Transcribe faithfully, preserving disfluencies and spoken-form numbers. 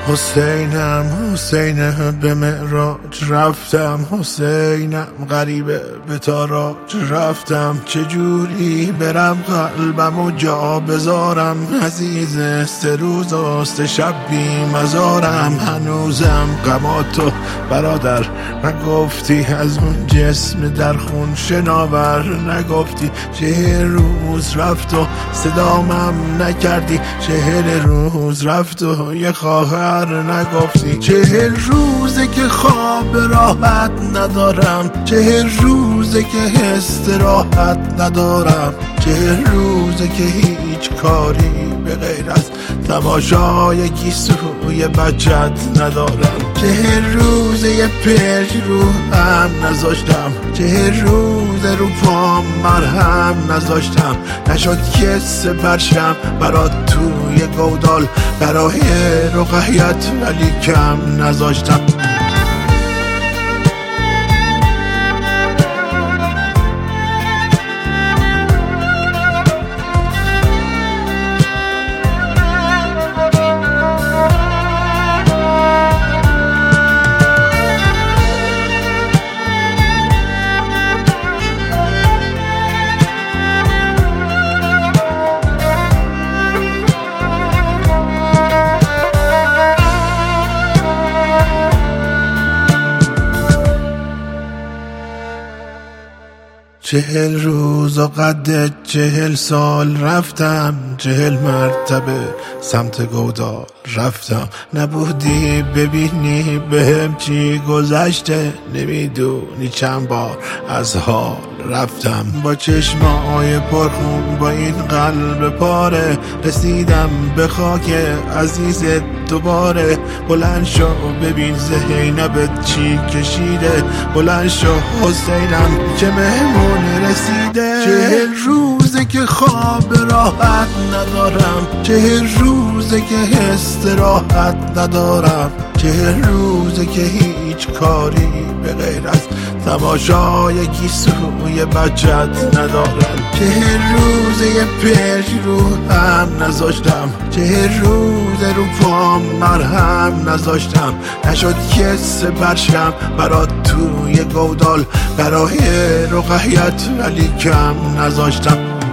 حسینم حسینم به معراج رفتم، حسینم غریبه به تاراج رفتم. چجوری برم قلبم و جا بذارم، عزیز سه روز و سه شب بی مزارم. هنوزم غماتو برادر نگفتی، از اون جسم در خون شناور نگفتی. چهل روز رفت و صدامم نکردی، چهل روز رفت و یه خواهر نگفتی. چهل روزه که خواب راحت ندارم، چهل روزه که استراحت ندارم، چهل روزه که هیچ کاری به غیر از تماشای گیسوی بچت ندارم. چهل روزه یه پرش رو هم نذاشتم، چهل روزه رو پام مرهم نذاشتم. نشد که سپرشم برات توی گودال، برای رقیت ولی کم نذاشتم. چهل روز و قد چهل سال رفتم، چهل مرتبه سمت گودال رفتم. نبودی ببینی بهم چی گذشته، نمیدونی چند بار از حال رفتم. با چشمای پرخون با این قلب پاره، رسیدم به خاک عزیزت دوباره. بلند شو ببین زینبت چی کشیده، بلند شو حسینم که مهمون رسیده. چهل روزه که خواب راحت ندارم، چهل روزه که استراحت ندارم، چهل روزه که هیچ کاری به غیر از تماشای گیسوی بچت ندارم. چهل روزه یه پرش رو هم نذاشتم، چهل روزه رو پام مرهم نذاشتم. نشد که سپرشم برات توی گودال، برای رقیت ولی کم نذاشتم.